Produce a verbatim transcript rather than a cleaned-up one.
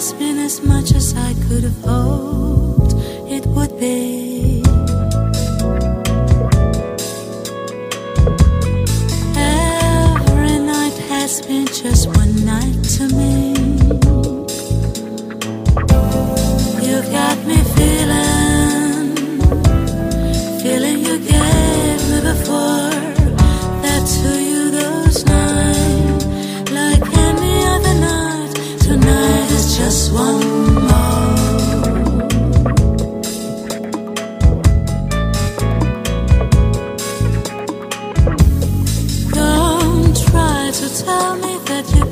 has been as much as I could have hoped it would be. Every night has been just one night to me. You've got me feeling, feeling you gave me before. That to you goes night, like any other night. Tonight is just one more. Don't try to tell me that you